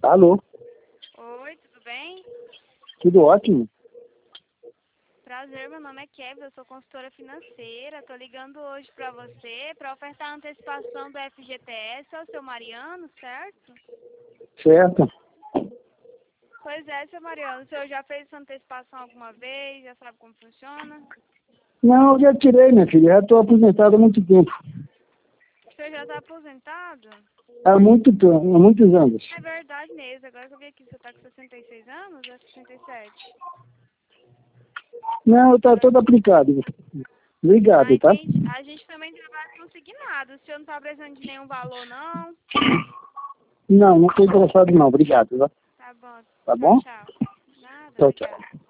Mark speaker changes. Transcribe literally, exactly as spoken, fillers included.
Speaker 1: Alô?
Speaker 2: Oi, tudo bem?
Speaker 1: Tudo ótimo?
Speaker 2: Prazer, meu nome é Kevin, eu sou consultora financeira. Tô ligando hoje pra você para ofertar a antecipação do F G T S ao seu Mariano, certo?
Speaker 1: Certo.
Speaker 2: Pois é, seu Mariano, o senhor já fez essa antecipação alguma vez? Já sabe como funciona?
Speaker 1: Não, eu já tirei, minha filha. Já estou aposentado há muito tempo.
Speaker 2: O senhor já está aposentado?
Speaker 1: Há muito tempo, há muitos anos.
Speaker 2: É verdade mesmo, agora que eu vi aqui, você está com sessenta e seis anos ou é sessenta e sete?
Speaker 1: Não, está todo aplicado.
Speaker 2: Ah,
Speaker 1: Obrigado, tá?
Speaker 2: entendi. A gente também trabalha consignado. O senhor não está precisando de nenhum valor, não?
Speaker 1: Não, não estou interessado não. Obrigado, tá?
Speaker 2: Tá bom.
Speaker 1: Tá
Speaker 2: Tchau,
Speaker 1: bom?
Speaker 2: tchau. Nada,
Speaker 1: Tchau,
Speaker 2: obrigada.
Speaker 1: tchau.